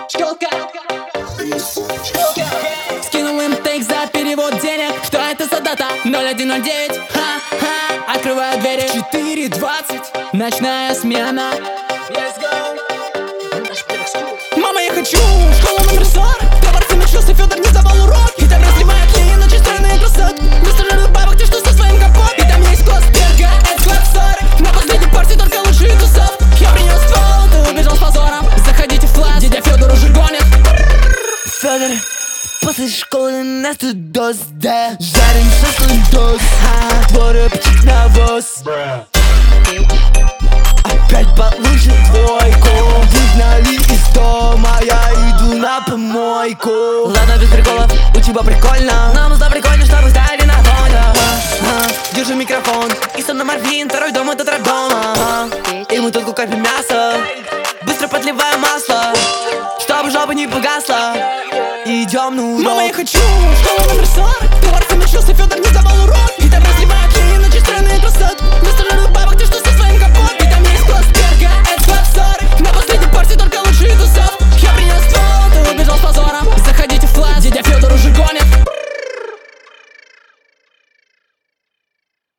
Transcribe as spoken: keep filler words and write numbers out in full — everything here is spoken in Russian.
Школка. Скинул им тейк за перевод денег. Что это за дата? ноль один ноль девять. Ха-ха. Открываю двери. четыре двадцать. Ночная смена. Let's go. Мама, я хочу в школу номер сорок. Товарцы начался, Федор не сдавал урок. И там разливает клея на чистые красотки. Вместо жирных бабок ты что со своим капотом? И там есть класс перга, это склад сорок. На последней партии только лучшие тусовки. Я принес ствол, ты убежал с позором. Заходите в класс, дядя Федор уже гонит. Федор, после школы нас тут дос, да. Жарим шашлындос, твой аппетит на воз. Опять получил двойку. Выгнали из дома, я иду на помойку. Ладно, без приколов, у тебя прикольно. Нам нужно прикольно, чтобы стали на фоне. Держи микрофон, и сон на морфин, второй дом это роддом. И мы тут купим мясо, быстро подливаем масло, чтобы жопа не погасла. Идем, ну, мама, я хочу в школу номер сорок.